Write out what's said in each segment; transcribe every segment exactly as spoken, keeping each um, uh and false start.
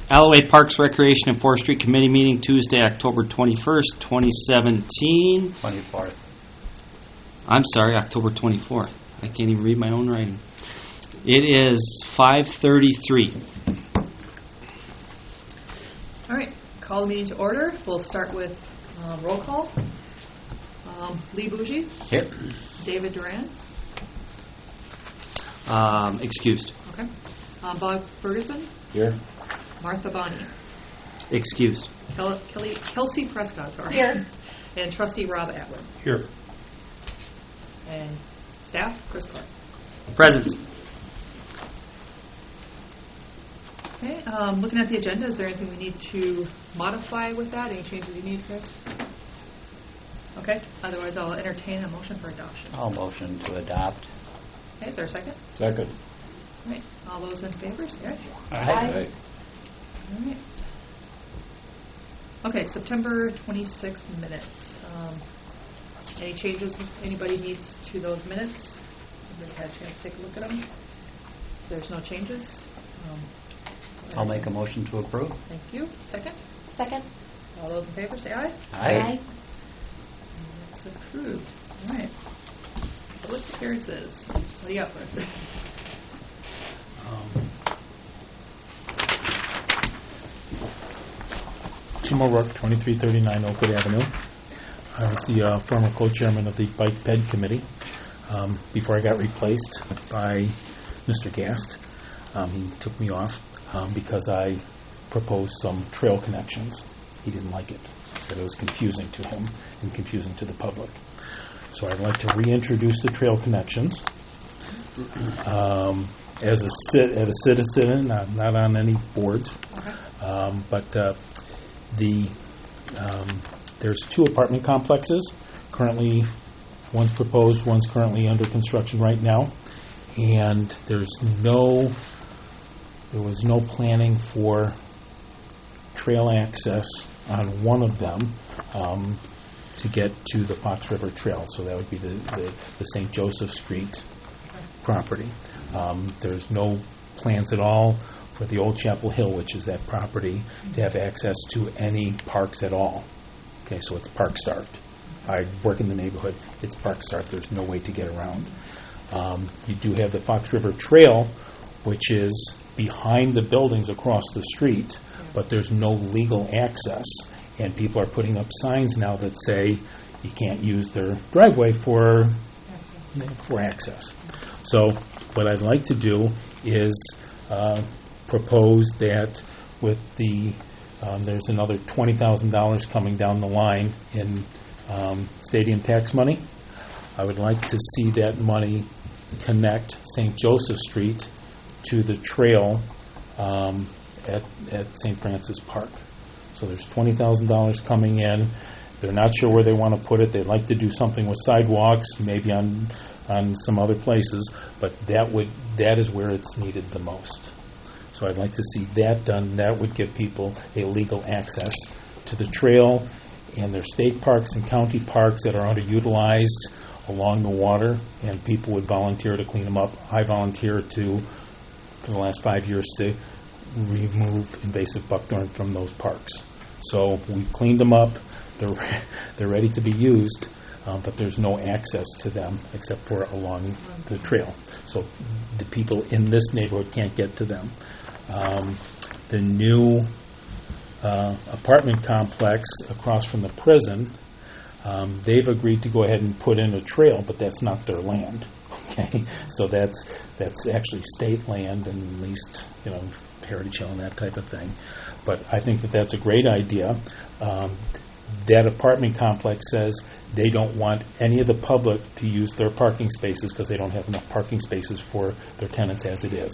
Alloway Parks, Recreation, and Forestry Committee meeting Tuesday, October twenty-first, twenty seventeen. twenty-fourth. I'm sorry, October twenty-fourth. I can't even read my own writing. It is five thirty-three. All right, call the meeting to order. We'll start with um, roll call. Um, Lee Bougie. Here. David Duran. Um, excused. Okay. Um, Bob Ferguson. Here. Martha Bonney. Excused. Kel- Kelly, Kelsey Prescott, sorry. Here. And Trustee Rob Atwood. Here. And staff, Chris Clark. Present. Okay, um, looking at the agenda, is there anything we need to modify with that? Any changes you need, Chris? Okay, otherwise I'll entertain a motion for adoption. I'll motion to adopt. Okay, is there a second? Second. All right, all those in favor, say aye. Aye. All right. Okay, September twenty-sixth minutes. Um, any changes anybody needs to those minutes? Everybody had a chance to take a look at them? If there's no changes. Um, I'll make a motion to approve. Thank you. Second? Second. All those in favor say aye. Aye. That's approved. All right. Public appearances. What do you got for us? Um, Jim O'Rourke, twenty-three thirty-nine Oakwood Avenue. I was the uh, former co-chairman of the Bike Ped Committee um, before I got replaced by Mister Gast. Um, he took me off um, because I proposed some trail connections. He didn't like it. He said it was confusing to him and confusing to the public. So I'd like to reintroduce the trail connections. Um, as a sit, as a citizen, I'm not on any boards, Okay. um, but uh, the um, there's two apartment complexes. Currently, one's proposed, one's currently under construction right now, and there's no there was no planning for trail access on one of them um, to get to the Fox River Trail. So that would be the, the, the Saint Joseph Street property. Um, there's no plans at all for the Old Chapel Hill, which is that property, to have access to any parks at all. Okay, so it's park starved. I work in the neighborhood. It's park starved. There's no way to get around. Um, you do have the Fox River Trail, which is behind the buildings across the street, but there's no legal access, and people are putting up signs now that say you can't use their driveway for for access. So what I'd like to do is uh, propose that with the um, there's another twenty thousand dollars coming down the line in um, stadium tax money. I would like to see that money connect Saint Joseph Street to the trail um, at, at Saint Francis Park. So there's twenty thousand dollars coming in. They're not sure where they want to put it. They'd like to do something with sidewalks, maybe on on some other places, but that would that is where it's needed the most. So I'd like to see that done. That would give people a legal access to the trail, and there's state parks and county parks that are underutilized along the water, and people would volunteer to clean them up. I volunteer to, for the last five years, to remove invasive buckthorn from those parks. So we've cleaned them up. They're they're ready to be used, um, but there's no access to them except for along the trail. So the people in this neighborhood can't get to them. Um, the new uh, apartment complex across from the prison, um, they've agreed to go ahead and put in a trail, but that's not their land. Okay, so that's that's actually state land, and at least, you know, Heritage Hill and that type of thing. But I think that that's a great idea. Um, that apartment complex says they don't want any of the public to use their parking spaces because they don't have enough parking spaces for their tenants as it is.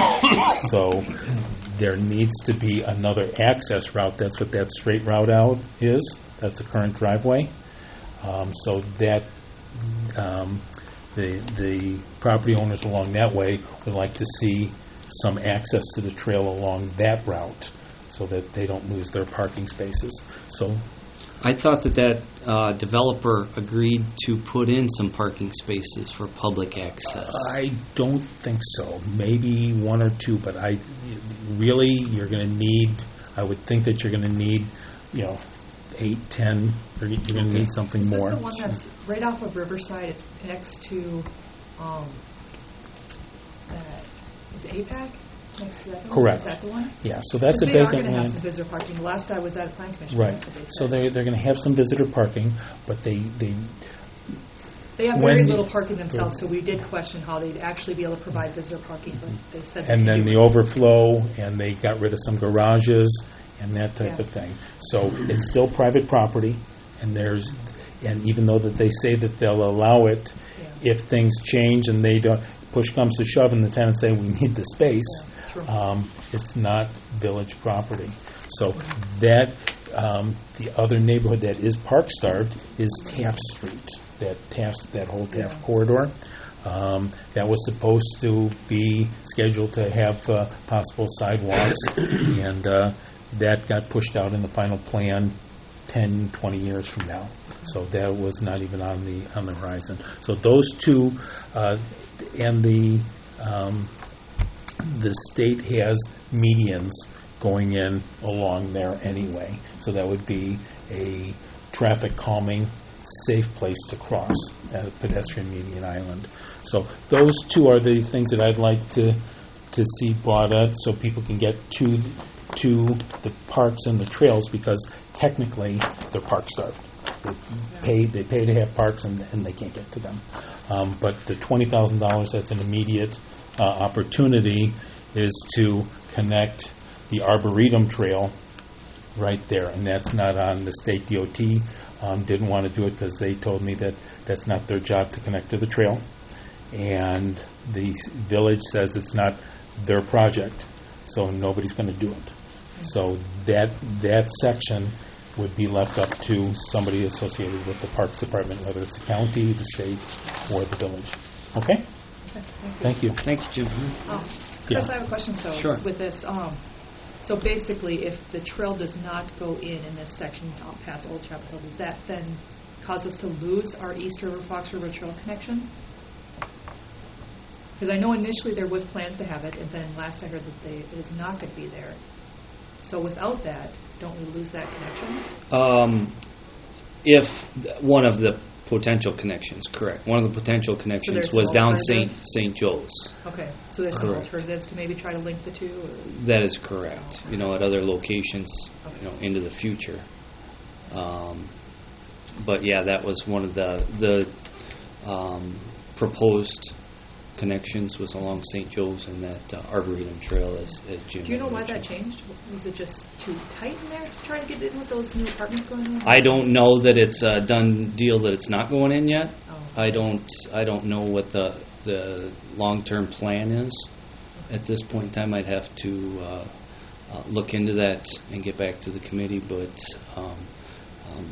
So there needs to be another access route. That's what that straight route out is. That's the current driveway. Um, so that um, the the property owners along that way would like to see some access to the trail along that route so that they don't lose their parking spaces. So I thought that that uh, developer agreed to put in some parking spaces for public access. I don't think so. Maybe one or two, but I really, you're going to need, I would think that you're going to need, you know, eight, ten, or you're going to Okay. need something Is more. this the one that's right off of Riverside? It's next to, um, uh, is it A PAC? Next to that one? Correct. Is that the one? Yeah, so that's a Because they are vacant going to have some land. visitor parking. The last I was at a plan commission. Right. that's what they So said. they're, they're going to have some visitor parking, but they, they They have when very the- little parking themselves, so we did question how they'd actually be able to provide visitor parking, but they said. they and could then do the it. overflow, and they got rid of some garages and that type Yeah. of thing. So it's still private property, and there's, and even though that they say that they'll allow it, Yeah. if things change and they don't, push comes to shove, and the tenants say, we need the space, Yeah, true. um, it's not village property. So that, um, the other neighborhood that is park-starved is Taft Street, that Taft, that whole Taft Yeah. corridor. Um, That was supposed to be scheduled to have uh, possible sidewalks, and uh, that got pushed out in the final plan ten, twenty years from now. So that was not even on the, on the horizon. So those two, uh, and the, um, the state has medians going in along there anyway. So that would be a traffic calming, safe place to cross at a pedestrian median island. So those two are the things that I'd like to to see brought up, so people can get to to the parks and the trails, because technically they're park starved. They pay they pay to have parks, and, and they can't get to them. Um, but the twenty thousand dollars, that's an immediate uh, opportunity, is to connect the Arboretum Trail right there, and that's not on the state D O T. Um, didn't want to do it because they told me that that's not their job to connect to the trail, and the s- village says it's not their project, so nobody's going to do it. So that that section would be left up to somebody associated with the Parks Department, whether it's the county, the state, or the village. Okay? Okay, Thank you. Thank you, Jim. Um, Chris, Yeah. I have a question, so, Sure. with this. Um, So basically, if the trail does not go in in this section out past Old Chapel Hill, does that then cause us to lose our East River, Fox River Trail connection? Because I know initially there was plans to have it, and then last I heard that they, it is not going to be there. So without that, don't we lose that connection? Um, if th- one of the potential connections, correct. One of the potential connections there's was some down Saint alternative? Saint Joe's. Okay, so there's some Correct. alternatives to maybe try to link the two? Or? That is correct. You know, at other locations, Okay. you know, into the future. Um, but yeah, that was one of the the um, proposed connections was along Saint Joe's and that uh, Arboretum Trail, as, as Jim. Do you know had why that mentioned. changed? Was it just too tight in there to try to get in with those new apartments going on? I don't know that it's a done deal that it's not going in yet. Oh. I don't. I don't know what the the long-term plan is. At this point in time, I'd have to uh, uh, look into that and get back to the committee. But um, um,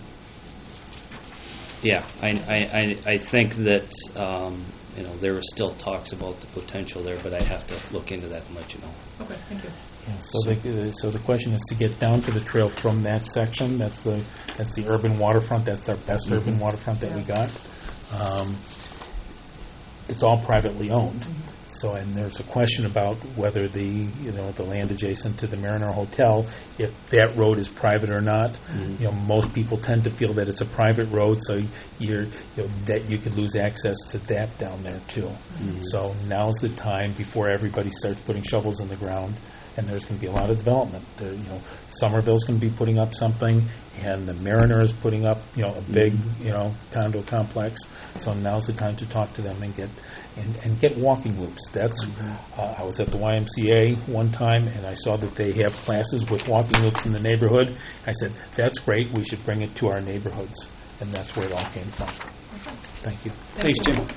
yeah, I, I, I, I think that um, you know there was still talks about the potential there, but I have to look into that and let you know. Okay, thank you. Yeah, so the, so the question is to get down to the trail from that section. That's the, that's the urban waterfront. That's our best Mhm. urban waterfront that we Yeah. got. Um, It's all privately owned. Mhm. So, and there's a question about whether the, you know, the land adjacent to the Mariner Hotel, if that road is private or not. Mhm. You know, most people tend to feel that it's a private road, so you're, you know, that you could lose access to that down there too. Mhm. So now's the time before everybody starts putting shovels in the ground, and there's going to be a lot of development. There, you know, Somerville's going to be putting up something, and the Mariner is putting up, you know, a big, you know, condo complex. So now's the time to talk to them and get and, and get walking loops. That's uh, I was at the Y M C A one time, and I saw that they have classes with walking loops in the neighborhood. I said, that's great. We should bring it to our neighborhoods, and that's where it all came from. Okay. Thank you. Thanks, you. Jim.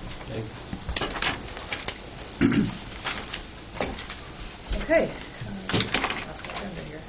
Okay. Uh, lost my agenda here.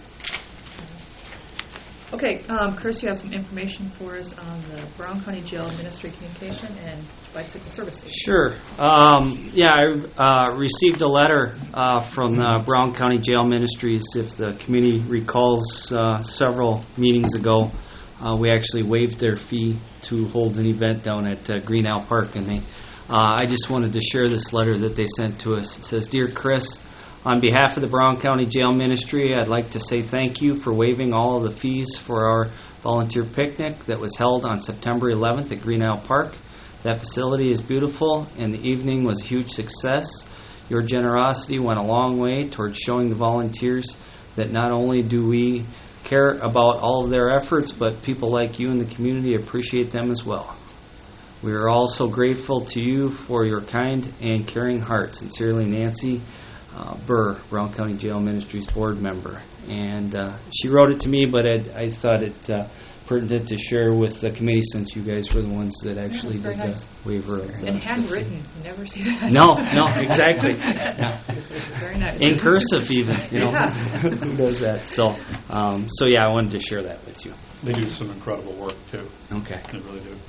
Okay, um, Chris, you have some information for us on the Brown County Jail Ministry Communication and Bicycle Services. Sure. Um, yeah, I uh, received a letter uh, from the Brown County Jail Ministries, if the committee recalls, uh, several meetings ago. uh, we actually waived their fee to hold an event down at uh, Green Owl Park, and they. Uh, I just wanted to share this letter that they sent to us. It says, "Dear Chris, on behalf of the Brown County Jail Ministry, I'd like to say thank you for waiving all of the fees for our volunteer picnic that was held on September eleventh at Green Owl Park. That facility is beautiful, and the evening was a huge success. Your generosity went a long way towards showing the volunteers that not only do we care about all of their efforts, but people like you in the community appreciate them as well. We are also grateful to you for your kind and caring heart. Sincerely, Nancy uh, Burr, Brown County Jail Ministries board member." And uh, she wrote it to me, but I, I thought it uh, pertinent to share with the committee since you guys were the ones that actually that's very did nice. the waiver of the And handwritten, you never see that. No, no, exactly. Yeah. Very nice. In cursive, even. You know, Yeah. who does that? So, um, so yeah, I wanted to share that with you. They do some incredible work, too. Okay. They really do.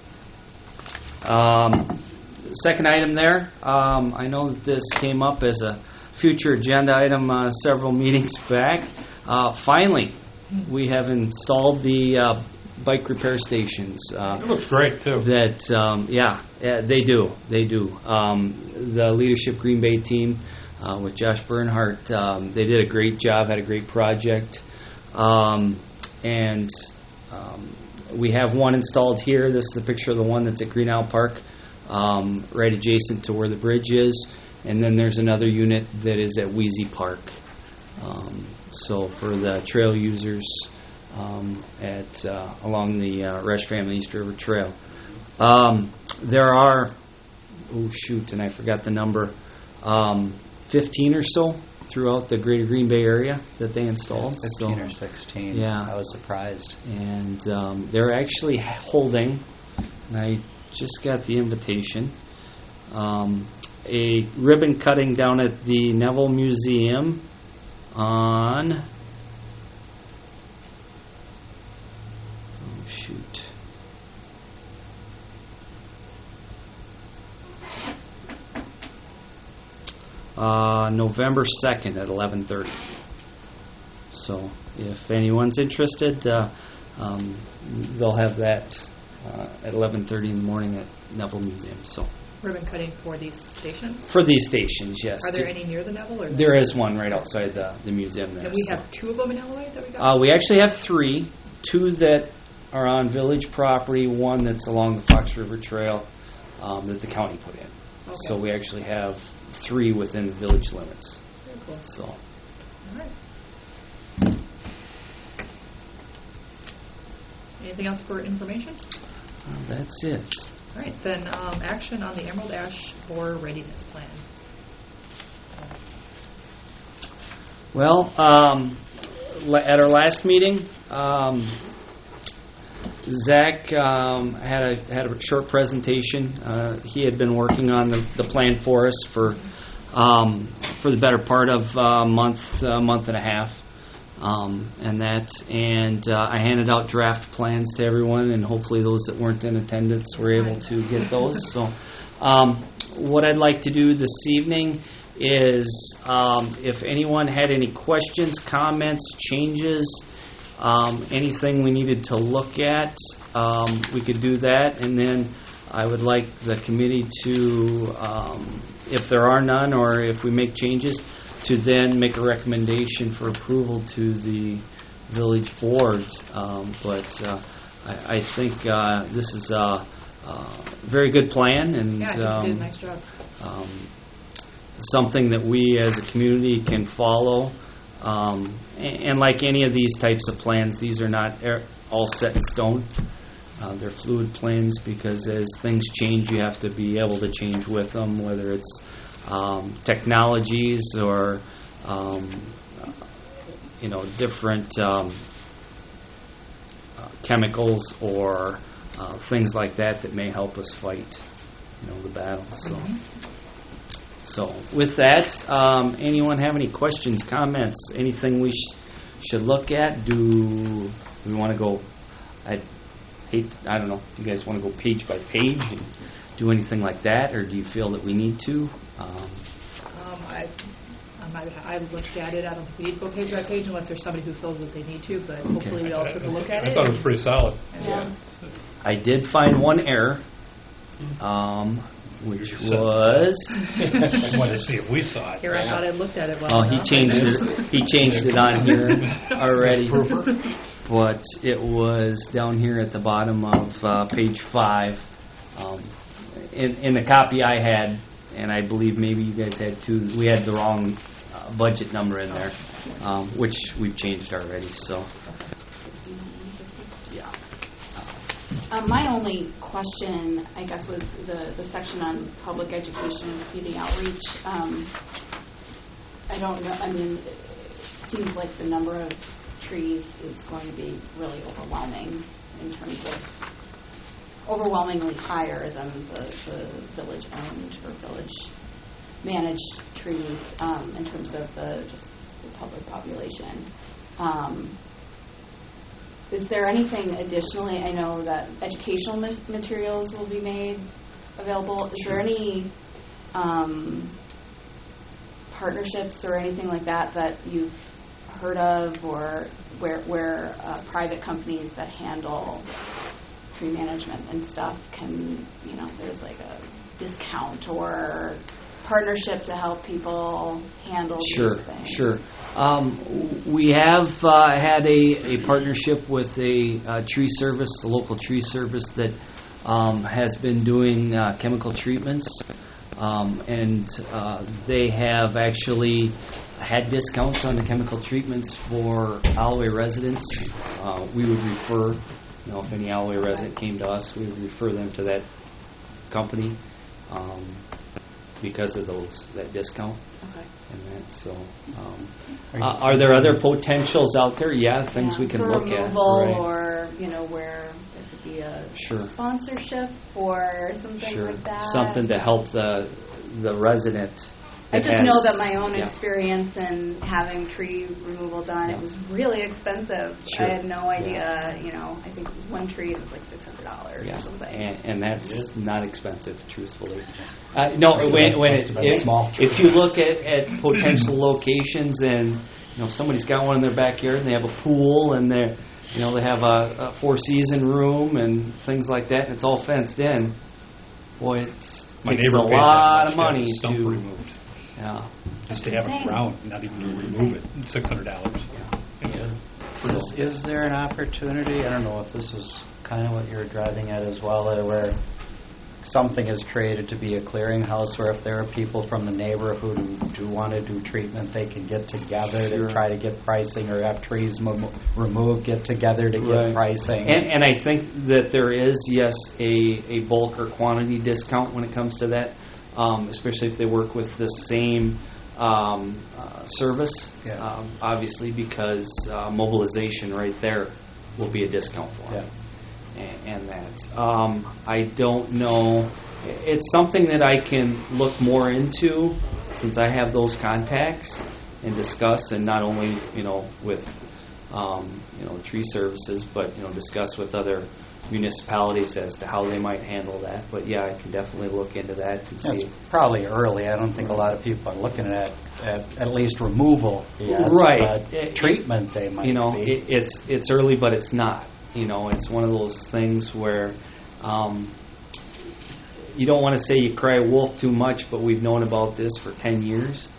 Um, second item there, um, I know that this came up as a future agenda item uh, several meetings back. Uh, finally, we have installed the uh, bike repair stations. Uh, It looks great, too. that, um, yeah, yeah, they do, they do. Um, the Leadership Green Bay team uh, with Josh Bernhardt, um, they did a great job, had a great project. Um, and um, we have one installed here. This is the picture of the one that's at Green Owl Park, um, right adjacent to where the bridge is. And then there's another unit that is at Wheezy Park. Um, so for the trail users um, at uh, along the uh, Rush Family East River Trail. Um, there are, oh shoot, and I forgot the number, um, fifteen or so throughout the greater Green Bay area that they installed. Fifteen So- or sixteen. Yeah. I was surprised. and um, they're actually holding, and I just got the invitation, um, a ribbon cutting down at the Neville Museum on, oh shoot, uh, November second at eleven thirty. So if anyone's interested, uh, um, they'll have that uh, at eleven thirty in the morning at Neville Museum. So Ribbon cutting for these stations? for these stations, yes. Are there any near the Neville? Or There is one right outside the, the museum there. And we so. have two of them in Illinois that we got? Uh, we actually have three. Two that are on village property, one that's along the Fox River Trail um, that the county put in. Okay. So we actually have three within the village limits. Very cool. So All right. Anything else for information? uh, that's it. All right, then um, action on the Emerald Ash Borer Readiness Plan. Well, um, la- at our last meeting, um, Zach um, had a had a short presentation. Uh, he had been working on the, the plan for us for um, for the better part of a month, a month and a half, um, and that. And uh, I handed out draft plans to everyone, and hopefully those that weren't in attendance were able to get those. So, um, what I'd like to do this evening is, um, if anyone had any questions, comments, changes, um, anything we needed to look at, um, we could do that. And then I would like the committee to, um, if there are none or if we make changes, to then make a recommendation for approval to the village board. Um, but uh, I, I think uh, this is a, a very good plan, and Yeah, I think you um, did a nice job. um, something that we as a community can follow. Um, and, and like any of these types of plans, these are not er- all set in stone. Uh, they're fluid plans because as things change, you have to be able to change with them, whether it's um, technologies or um, you know different um, uh, chemicals or uh, things like that that may help us fight you know the battle. So. Mhm. So with that, um, anyone have any questions, comments, anything we sh- should look at? Do we want to go, I hate, I don't know, do you guys want to go page by page and do anything like that, or do you feel that we need to? Um, Um, I, I'm I'm not, I looked at it, I don't think we need to go page by page unless there's somebody who feels that they need to, but hopefully we all took a look at it. I thought it was pretty solid. And- I did find one error, um, which was, I wanted to see if we saw it. Here, I thought I looked at it well oh, he enough. changed it, he changed it on here already. But it was down here at the bottom of uh, page five. Um, in, in the copy I had, and I believe maybe you guys had too, we had the wrong uh, budget number in there, um, which we've changed already, so. Yeah. Um, my only question, I guess, was the, the section on public education and community outreach. Um, I don't know, I mean, it seems like the number of trees is going to be really overwhelming in terms of, overwhelmingly higher than the, the village-owned or village-managed trees um, in terms of the just the public population. Um, Is there anything additionally? I know that educational ma- materials will be made available. Is there any um, partnerships or anything like that that you've heard of, or where, where uh, private companies that handle tree management and stuff can, you know, there's like a discount or partnership to help people handle Sure, these things? sure. Um, we have uh, had a, a partnership with a uh, tree service, a local tree service that um, has been doing uh, chemical treatments, um, and uh, they have actually had discounts on the chemical treatments for Alloway residents. Uh, we would refer, you know, if any Alloway resident came to us, we would refer them to that company um, because of those that discount. Okay. And that, so, um, Are you- uh, are there other potentials out there? Yeah, things Yeah, we can for look at. removal, Right. or you know, where there could be a Sure. sponsorship or something Sure, like that. something to help the the resident. I that just know has- that my own yeah. experience in having tree removal done, Yeah. it was really expensive. Sure. I had no idea. You know, I think one tree was like six hundred dollars Yeah, or something. and, and that's not expensive, truthfully. Uh, no, when, when Must it, have been a if, small tree. if you look at, at potential locations, and you know somebody's got one in their backyard, and they have a pool, and they you know they have a, a four season room and things like that, and it's all fenced in. Boy, it My takes a neighbor paid that lot much of to have money the stump to. removed, Yeah. just to have it Insane. ground, not even to remove it. Six hundred dollars. Is, is there an opportunity, I don't know if this is kind of what you're driving at as well, uh, where something is created to be a clearinghouse, where if there are people from the neighborhood who do want to do treatment, they can get together Sure. to try to get pricing, or have trees mo- removed, get together to Right. get pricing. And, and I think that there is, yes, a, a bulk or quantity discount when it comes to that, um, especially if they work with the same um, uh, service, Yeah. um, obviously, because uh, mobilization right there will be a discount for them. And, and that. Um, I don't know. It's something that I can look more into, since I have those contacts, and discuss, and not only, you know, with um, you know, tree services, but you know, discuss with other municipalities as to how they might handle that. But yeah, I can definitely look into that and It's see. probably early. I don't think a lot of people are looking at, at at least removal yet. Right. But It- treatment they might You know, be. it, it's it's early, but it's not. You know, it's one of those things where um, you don't want to say you cry wolf too much, but we've known about this for ten years,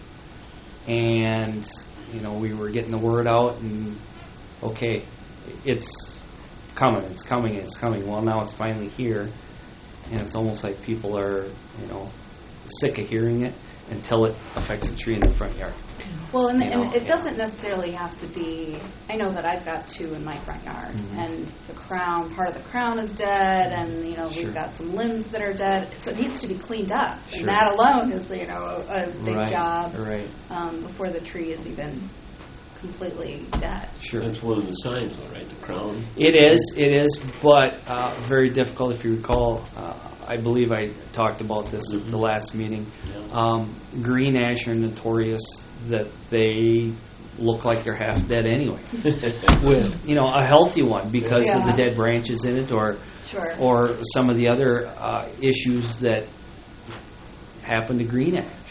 and you know, we were getting the word out, and okay, it's coming, it's coming, it's coming. Well, now it's finally here, and it's almost like people are, you know, sick of hearing it until it affects a tree in the front yard. Well, and, You know, and it yeah. doesn't necessarily have to be. I know that I've got two in my front yard, Mhm. and the crown, part of the crown is dead, and you know Sure. we've got some limbs that are dead, so it needs to be cleaned up. Sure. And that alone is, you know, a, a big Right, job right. um, before the tree is even completely dead. Sure. That's one of the signs, though, right? The crown. It is, it is, but uh, very difficult. If you recall, uh, I believe I talked about this at the last meeting. Yeah. Um, green ash are notorious that they look like they're half dead anyway. With you know a healthy one because of the Yeah. dead branches in it, or Sure. or some of the other uh, issues that happen to green ash.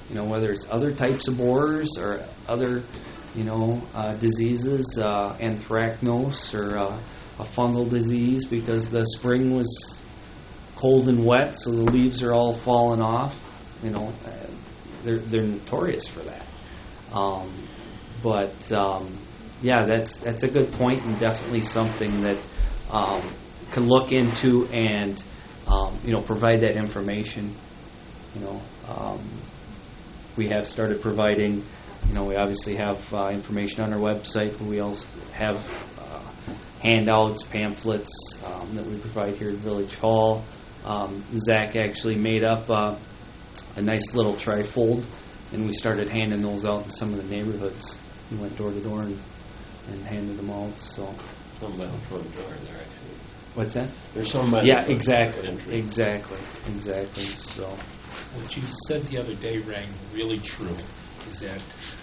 you know, whether it's other types of borers or other, you know, uh, diseases, uh, anthracnose or uh, a fungal disease because the spring was cold and wet, so the leaves are all falling off. You know, uh, they're they're notorious for that. Um, but um, yeah, that's that's a good point and definitely something that um, can look into and um, you know provide that information. You know, um, we have started providing. You know, we obviously have uh, information on our website, but we also have uh, handouts, pamphlets um, that we provide here at Village Hall. Um, Zach actually made up uh, a nice little trifold, and we started handing those out in some of the neighborhoods. We went door to door and, and handed them out. So, Some by the front door there, actually. what's that? There's some by the Yeah, front exactly, entry. exactly, exactly. So, What you said the other day rang really true, is that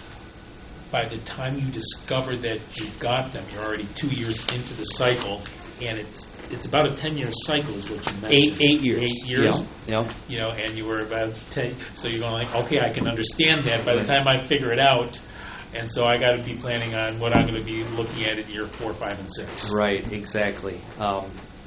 by the time you discover that you've got them, you're already two years into the cycle, and it's it's about a ten-year cycle is what you mentioned. eight eight years. Eight years? Yeah. yeah. You know, and you were about ten, so you're going like, okay, I can understand that. By the Right. time I figure it out, and so I got to be planning on what I'm going to be looking at in year four, five, and six. Right, exactly. Um,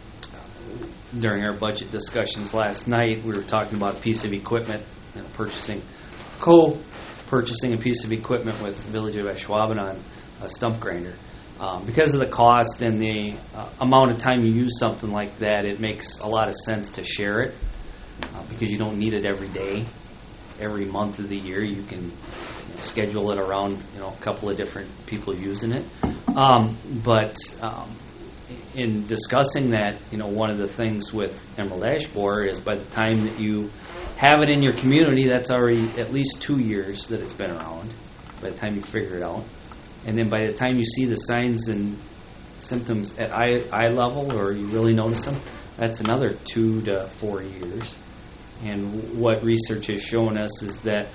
during our budget discussions last night, we were talking about a piece of equipment, you know, purchasing, co-purchasing a piece of equipment with the Village of Ashwaubenon, a stump grinder. Um, because of the cost and the uh, amount of time you use something like that, it makes a lot of sense to share it uh, because you don't need it every day. Every month of the year, you can you know, schedule it around you know a couple of different people using it. Um, but um, in discussing that, you know, one of the things with Emerald Ash Borer is by the time that you have it in your community, that's already at least two years that it's been around. By the time you figure it out. And then by the time you see the signs and symptoms at eye, eye level or you really notice them, that's another two to four years. And what research has shown us is that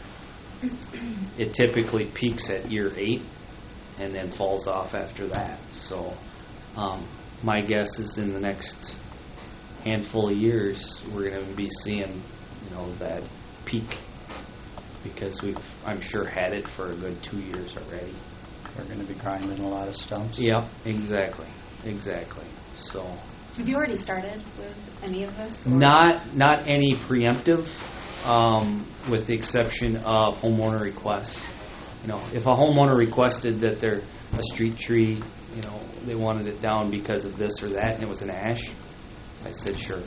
it typically peaks at year eight and then falls off after that. So um, my guess is in the next handful of years we're going to be seeing, you know, that peak because we've, I'm sure, had it for a good two years already. We're going to be grinding a lot of stumps. Yeah, exactly, exactly. So Have you already started with any of this? or- not not any preemptive, um, with the exception of homeowner requests. You know, if a homeowner requested that their a street tree, you know, they wanted it down because of this or that, and it was an ash, I said sure.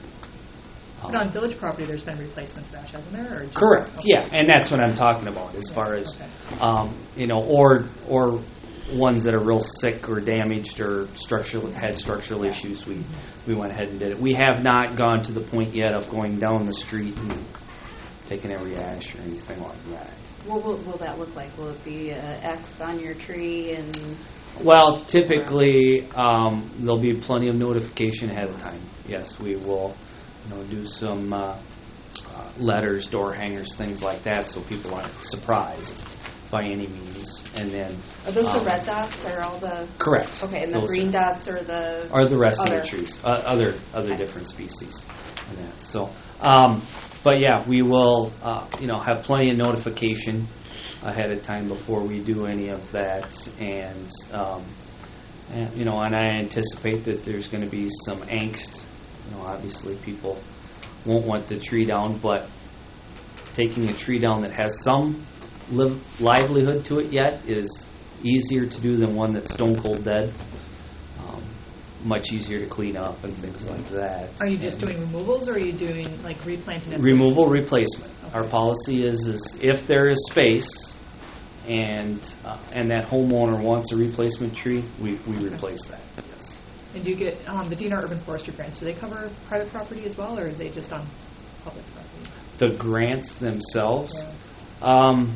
But on village property, there's been replacements of ash, hasn't there? Or just- Correct. okay. Yeah, and that's what I'm talking about as far as, Okay. um, you know, or or ones that are real sick or damaged or structural had structural issues. We we went ahead and did it. We have not gone to the point yet of going down the street and taking every ash or anything like that. What will, will that look like? Will it be an X on your tree and? Well, typically um, there'll be plenty of notification ahead of time. Yes, we will, you know, do some uh, uh, letters, door hangers, things like that, so people aren't surprised by any means. And then Are those um, the red dots or all the? correct. Okay, and the Those green are, dots are the? are the rest other? of the trees, uh, other other Okay. different species. And that. So, um, but yeah, we will, uh, you know, have plenty of notification ahead of time before we do any of that, and, um, and you know, and I anticipate that there's going to be some angst. You know, obviously people won't want the tree down, but taking a tree down that has some liv- livelihood to it yet is easier to do than one that's stone cold dead. Um, much easier to clean up and things like that. Are you just And doing removals, or are you doing like replanting? and- removal, replacement? Okay. Our policy is, is if there is space and uh, and that homeowner wants a replacement tree, we, we Okay. replace that. Yes. And do you get um, the D N R Urban Forestry grants? Do they cover private property as well, or are they just on public property? The grants themselves. Yeah. Um,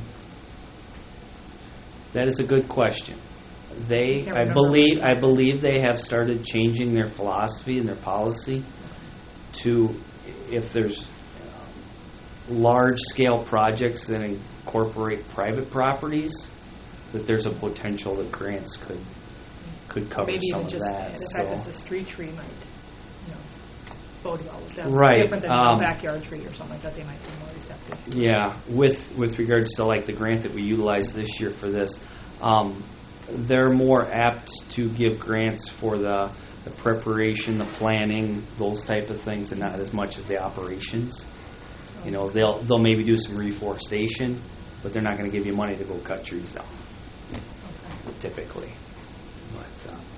that is a good question. They, Can't I remember believe, which I one. believe they have started changing their philosophy and their policy to if there's um, large-scale projects that incorporate private properties, that there's a potential that grants could could cover Maybe some even of just that. the so. fact that it's a street tree might, you know, bode well with them. Right, Different than um, a backyard tree or something like that. They might be more receptive. Yeah, with with regards to like the grant that we utilized this year for this, um, they're more apt to give grants for the, the preparation, the planning, those type of things, and not as much as the operations. You know, they'll they'll maybe do some reforestation, but they're not going to give you money to go cut trees down, typically. But uh,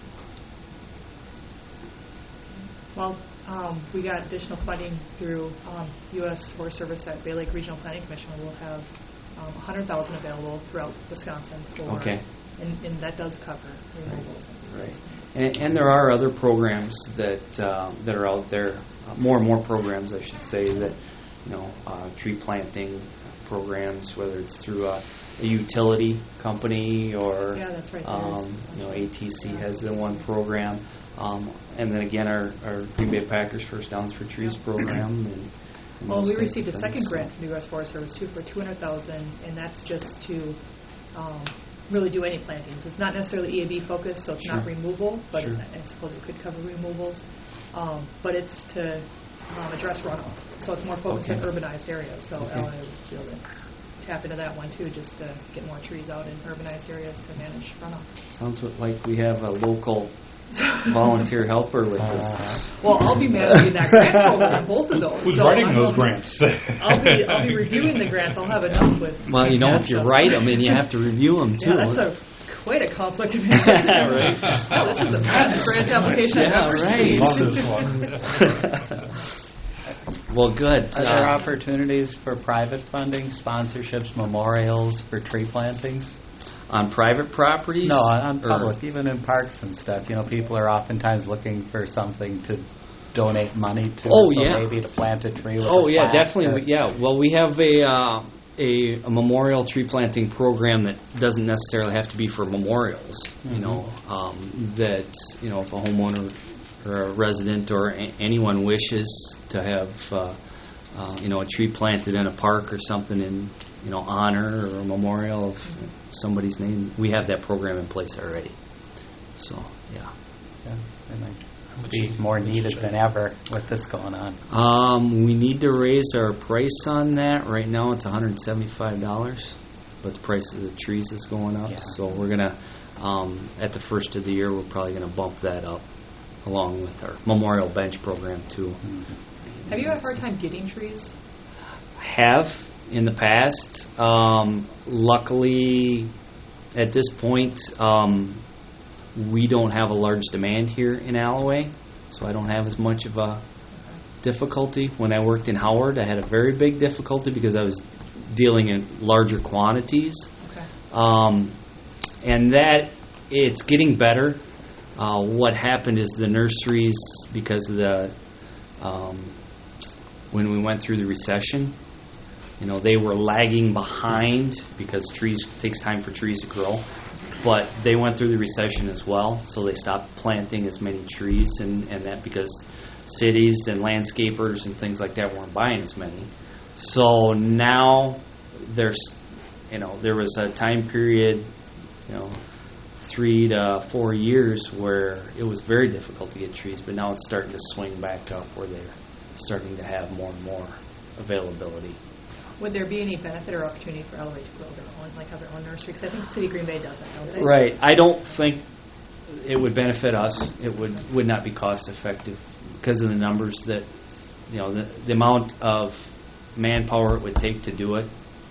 Well, um, we got additional funding through um, U S Forest Service at Bay Lake Regional Planning Commission. We'll have um, one hundred thousand dollars available throughout Wisconsin for, Okay. and, and that does cover removals. Right. And, and there are other programs that uh, that are out there, uh, more and more programs, I should say, that, you know, uh, tree planting programs, whether it's through a, a utility company or, Yeah, that's right, there um, is. you know, A T C has the one program. Um, and then again, our, our Green Bay Packers First Downs for Trees program. And, and Well, those we type received a of second things, so. grant from the U S Forest Service too for two hundred thousand dollars, and that's just to um, really do any plantings. It's not necessarily E A B focused, so it's not Sure. removal, but Sure. I suppose it could cover removals. Um, but it's to um, address runoff, so it's more focused Okay. on urbanized areas. So Okay. L A would be able to tap into that one too, just to get more trees out in urbanized areas to manage runoff. Sounds what- like we have a local volunteer helper with Uh, us. Well, I'll be managing that grant program, both of those. Who's so writing I'm- those I'll- grants? I'll be I'll be reviewing the grants. I'll have enough with. Well, you know, if you write them and you have to review them too. Yeah, that's a quite a conflict of interest. Right. Oh, this is the best grant application I've Yeah, ever right. seen. Love this one. Well, good. Are there Uh, opportunities for private funding, sponsorships, memorials for tree plantings? on private properties? No, on Or- public, even in parks and stuff. You know, people are oftentimes looking for something to donate money to. Oh, so yeah. maybe to plant a tree with Oh, a yeah, plaque definitely. or- We- Yeah, well, we have a, uh, a a memorial tree planting program that doesn't necessarily have to be for memorials. You Mhm. know, um, that you know, if a homeowner or a resident or a- anyone wishes to have, uh, uh, you know, a tree planted in a park or something in, you know, honor or a memorial of somebody's name, we have that program in place already. So, yeah. Yeah, it might be more needed than ever with this going on. Um, we need to raise our price on that. Right now, it's one hundred seventy-five dollars, but the price of the trees is going up. Yeah. So we're gonna, um, at the first of the year, we're probably gonna bump that up, along with our memorial bench program too. Have you had a hard time getting trees? Have in the past. Um, luckily, at this point, um, we don't have a large demand here in Alloway, so I don't have as much of a difficulty. When I worked in Howard, I had a very big difficulty because I was dealing in larger quantities. Okay. Um, and that, it's getting better. Uh, what happened is the nurseries, because of the, um, when we went through the recession, you know, they were lagging behind because trees, takes time for trees to grow. But they went through the recession as well, so they stopped planting as many trees, and, and that because cities and landscapers and things like that weren't buying as many. So now there's, you know, there was a time period, you know, three to four years where it was very difficult to get trees, but now it's starting to swing back up where they're starting to have more and more availability. Would there be any benefit or opportunity for L A to grow their own, like have their own nursery? Because I think City of Green Bay does that, don't they? Right. I don't think it would benefit us. It would would not be cost effective because of the numbers that, you know, the, the amount of manpower it would take to do it,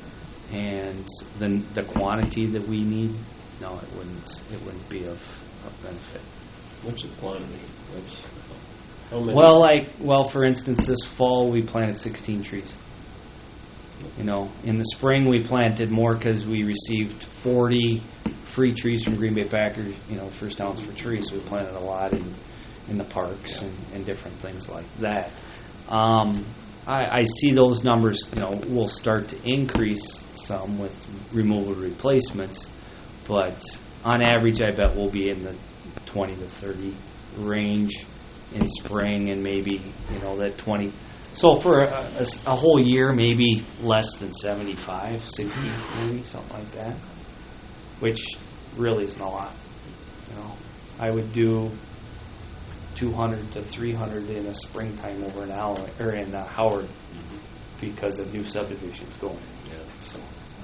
and the the quantity that we need. No, it wouldn't. It wouldn't be of, of benefit. What's the quantity? What's, how many? Well, like well, for instance, this fall we planted sixteen trees. You know, in the spring we planted more because we received forty free trees from Green Bay Packers, you know, First Downs for Trees. So we planted a lot in, in the parks and, and different things like that. Um, I, I see those numbers, you know, will start to increase some with removal replacements, but on average I bet we'll be in the twenty to thirty range in spring, and maybe, you know, that twenty. So for a, a, a whole year, maybe less than seventy-five, sixty, maybe, something like that, which really isn't a lot. You know, I would do two hundred to three hundred in a springtime over in Allen, or in uh, Howard. because of new subdivisions going in. Yeah. So,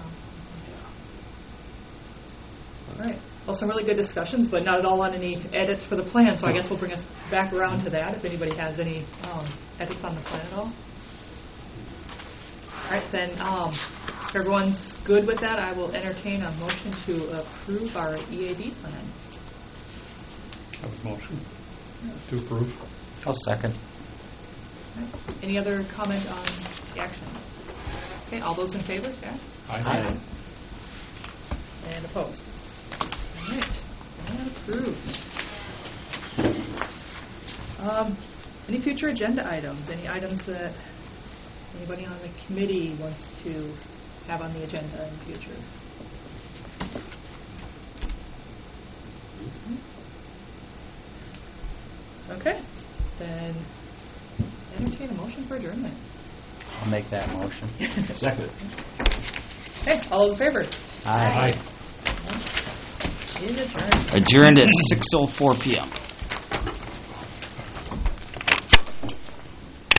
All right. Well, some really good discussions, but not at all on any edits for the plan, so I guess we'll bring us back around to that if anybody has any um, edits on the plan at all. All right, then, um, if everyone's good with that, I will entertain a motion to approve our E A D plan. Have a motion to approve. I'll second. All right. Any other comment on the action? Okay, all those in favor, say aye. Aye. And opposed? All right, and approved. Um, Any future agenda items? Any items that anybody on the committee wants to have on the agenda in the future? Okay, then entertain a motion for adjournment. I'll make that motion. Second. Okay, all those in favor? Aye. Is adjourned. adjourned at six oh four p.m.